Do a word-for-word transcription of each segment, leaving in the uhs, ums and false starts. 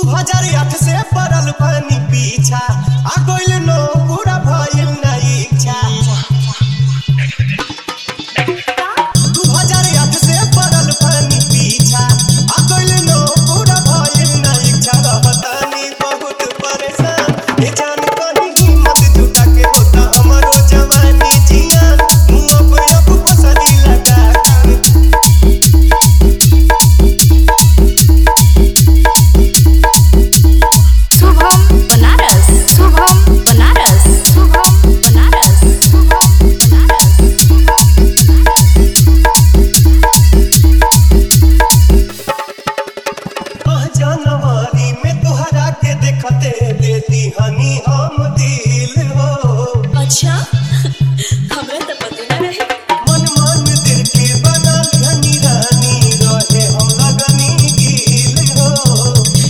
हजार आठ से पड़ल पानी पीछा आ गइल नो पूरा भइल ना इच्छा। दू हजार आठ से पड़ल पानी पीछा आ गइल नो पूरा भइल ना इच्छा। रहतानी बहुत परेशान ए जान कहीं हिम्मत जुटा के होता हमरो जवानी जियान। मुंह पे अब पसरी लगा जनवरी में तोहरा के देखते देती हनी हम दिल हो। अच्छा हमरा तो पता ना रहे। मन मन दिल के बनल हनी रानी रहे हम लगनी गिल हो।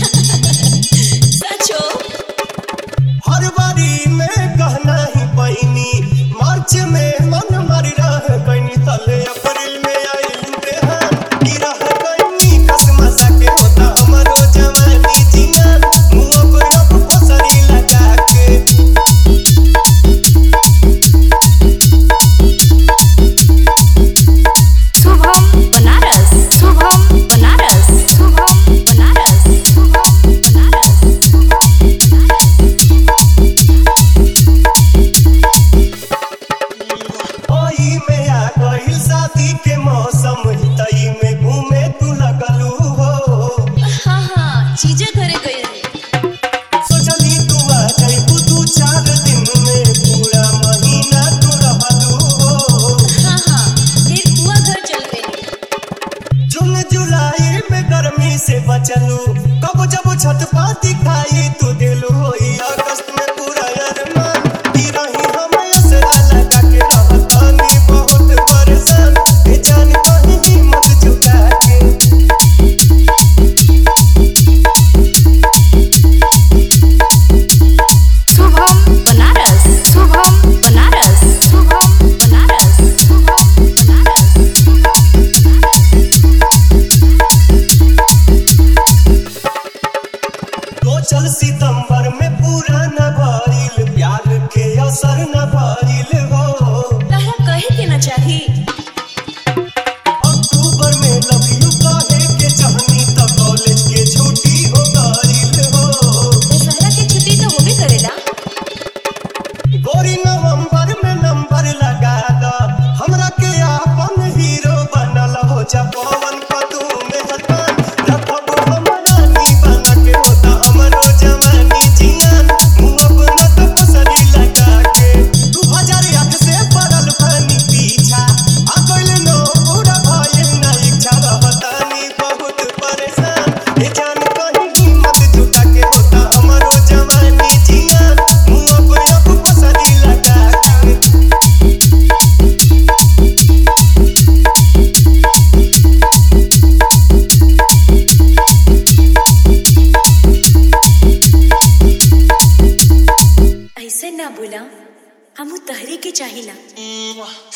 सचो हर बारी में कहना ही पैनी मार्च में मन मारी रह गईनी तले अप्रैल में आइल बेहान की रह गईनी कसमसा के होता हमरो जवानी जियान। मुंह पे अब पसरी लगा के शुभम बनारस शुभम बनारस शुभम बनारस शुभम बनारस ओई में आ गइल शादी के मौसम तई में घूमे तू लगलू हो। हाँ हाँ चीजें घरे गई रही। सोचली तू आ जाइबू दू चार दिन में पूरा महीना तू रहलू हो। हाँ हाँ फिर बुआ घर चल गई। जून जुलाई में गर्मी से बचलू कब जब छत पाती खाई तू दिलू होई अगस्त में पूरा अरमान की रही हम असरा लगा के रहतानी बहुत परेशान ए जान कहीं हिम्मत जुटा के। शुभम बनारस शुभम बनारस शुभम बनारस शुभम बनारस तो चल सितंबर में पूरा न भइल प्यार के असर न भइल हो। तारा कहे के ना चाही। अक्टूबर में लव यू कहे के चाहनी त कॉलेज के छुट्टी हो गइल हो। दशहरा की छुट्टी तो होबे करेला। गोरी नवंबर में नंबर लगा द हमरा के आपन हीरो बनल हो जा पवन कदू में हतान रखब हम रानी बना के होता हमरो जवानी जियान। मुंह पे न पसरी लगा के दू हजार आठ से पड़ल पानी पीछा आ गइल नो पूरा भइल ना इच्छा। रहतानी बहुत परेशान ए जान कहीं हिम्मत जुटा के होता हमरो जवानी जियान। मुंह पे अब पसरी लगा के ऐसे ना बोला, हमू तहरी के चाहिला।